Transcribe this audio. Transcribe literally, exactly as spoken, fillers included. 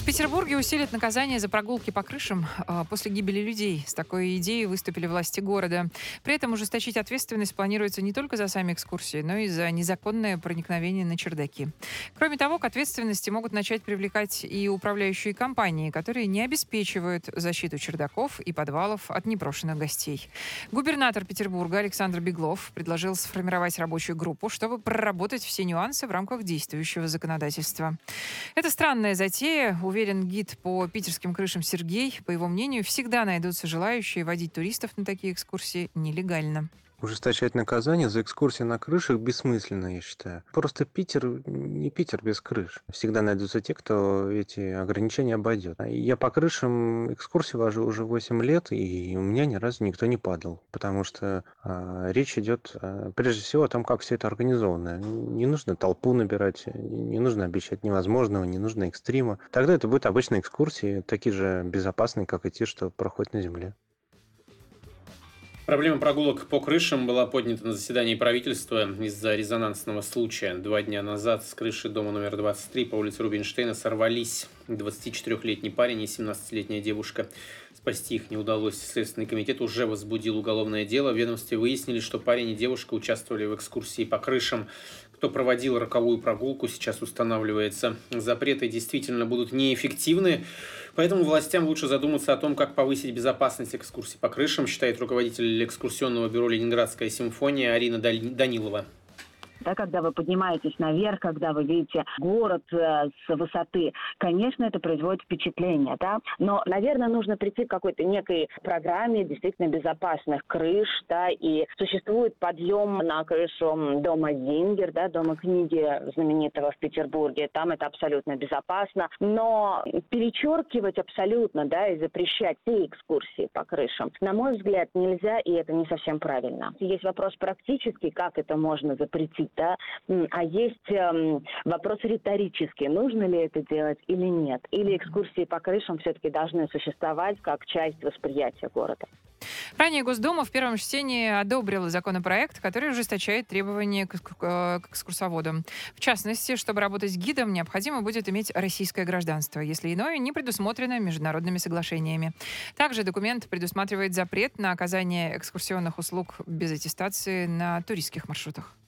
В Петербурге усилят наказание за прогулки по крышам а, после гибели людей. С такой идеей выступили власти города. При этом ужесточить ответственность планируется не только за сами экскурсии, но и за незаконное проникновение на чердаки. Кроме того, к ответственности могут начать привлекать и управляющие компании, которые не обеспечивают защиту чердаков и подвалов от непрошенных гостей. Губернатор Петербурга Александр Беглов предложил сформировать рабочую группу, чтобы проработать все нюансы в рамках действующего законодательства. Это странная затея, уверен гид по питерским крышам Сергей. По его мнению, всегда найдутся желающие водить туристов на такие экскурсии нелегально. Ужесточать наказание за экскурсии на крышах бессмысленно, я считаю. Просто Питер не Питер без крыш. Всегда найдутся те, кто эти ограничения обойдет. А Я по крышам экскурсии вожу уже восемь лет, и у меня ни разу никто не падал. Потому что а, речь идет а, прежде всего о том, как все это организовано. Не нужно толпу набирать, не нужно обещать невозможного, не нужно экстрима. Тогда это будут обычные экскурсии, такие же безопасные, как и те, что проходят на земле. Проблема прогулок по крышам была поднята на заседании правительства из-за резонансного случая. Два дня назад с крыши дома номер двадцать три по улице Рубинштейна сорвались двадцатичетырёхлетний парень и семнадцатилетняя девушка. Спасти их не удалось. Следственный комитет уже возбудил уголовное дело. В ведомстве выяснили, что парень и девушка участвовали в экскурсии по крышам. Кто проводил роковую прогулку, сейчас устанавливается. Запреты действительно будут неэффективны. Поэтому властям лучше задуматься о том, как повысить безопасность экскурсий по крышам, считает руководитель экскурсионного бюро «Ленинградская симфония» Арина Данилова. Да, когда вы поднимаетесь наверх, когда вы видите город э, с высоты, конечно, это производит впечатление, да, но, наверное, нужно прийти к какой-то некой программе действительно безопасных крыш, да, и существует подъем на крышу дома Зингер, да, дома книги знаменитого в Петербурге, там это абсолютно безопасно, но перечеркивать абсолютно, да, и запрещать все экскурсии по крышам, на мой взгляд, нельзя, и это не совсем правильно. Есть вопрос практический, как это можно запретить, да, а есть эм, вопрос риторический, нужно ли это делать или нет. Или экскурсии по крышам все-таки должны существовать как часть восприятия города. Ранее Госдума в первом чтении одобрила законопроект, который ужесточает требования к к экскурсоводам. В частности, чтобы работать гидом, необходимо будет иметь российское гражданство, если иное не предусмотрено международными соглашениями. Также документ предусматривает запрет на оказание экскурсионных услуг без аттестации на туристских маршрутах.